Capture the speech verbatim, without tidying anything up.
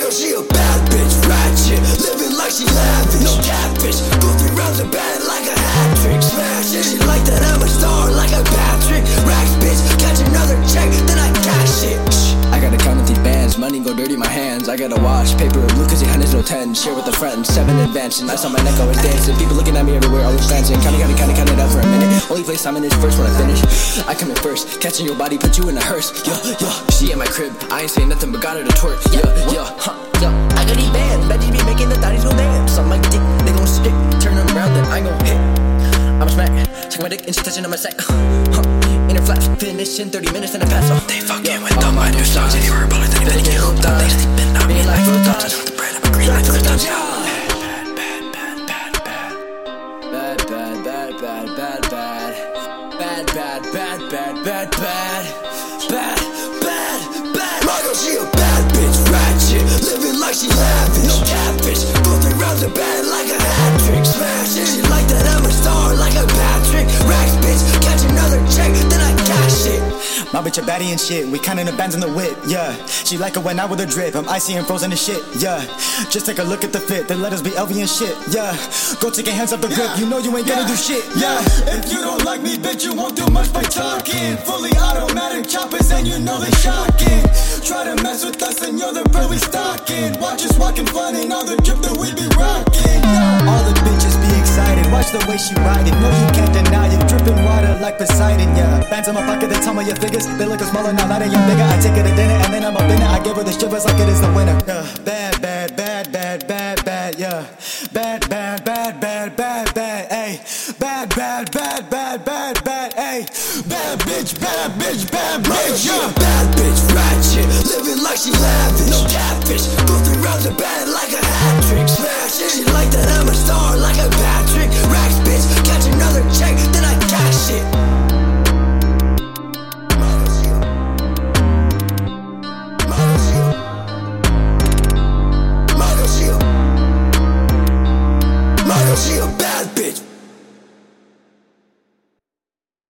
girl, she a bad bitch, ratchet, living like she lavish. No catfish, go three rounds of bad like a hat trick. Smash it, she like that I'm a star like a Patrick. Racks, bitch, catch another check, then I cash it. I gotta count with these bands, money go dirty my hands. I gotta wash paper blue cause it hundreds no ten. Share with a friend, seven advance, and I saw my neck always dancing. People looking at me everywhere, always glancing. Counting, counting, counting, counting up for a minute. Only place I'm in is first when I finish. I come in first, catching your body, put you in a hearse. Yo, yo, she in my crib, I ain't saying nothing but got her to twerk. Yo, yo, huh, yo, I got these bands, Benji be making the thotties go dance. Some my dick, they gon' stick, turn them around, then I gon' hit. I'm a smack, check my dick and she touching on my sack. Huh, in her flash, finish in thirty minutes and I pass off. They fucking with all my new songs. If you were a bullet, then you better get hooked on. They sleeping on me like full times. I know the bread, I'm a green light for the times. Bad, bad, bad, bad, bad. Bad, bad, bad, bad, bad, bad. Bad, bad, bad, bad, bad, bad. Bad, bad, bad. My girl, she a bad bitch, ratchet, living like she lavish. No catfish, go three rounds of bad like a hat trick. Smash it, she like that I'm a star like a Patrick. Racks, bitch, catch another check, then I cash it. My bitch a baddie and shit, we kinda in the bands in the whip, yeah. She like it when I with a drip, I'm icy and frozen and shit, yeah. Just take a look at the fit, then let us be L V and shit, yeah. Go take your hands off the grip, you know you ain't gonna do shit, yeah. If you don't like me, bitch, you won't do much by talking. Fully automatic choppers and you know they shocking. Try to mess with us and you're the bird we stalking. Watch us walking flying all the drip that we be rocking, yeah. All the bitches be excited, watch the way she ride it. No, you can't deny it, dripping water like Poseidon, yeah. Bands in my pocket, they tell me your figures, they look smaller now, now they young bigger. I take her to dinner and then I'm up in it. I give her the shivers like it is the winter, yeah. Bad, bad, bad, bad, bad, bad, yeah. Bad, bad, bad, bad, bad, bad, ayy. Bad, bad, bad, bad, bad, bad, ayy. Bad bitch, bad bitch, bad bitch, She yeah. a bad bitch, ratchet, living like she lavish. No catfish, go three rounds of bad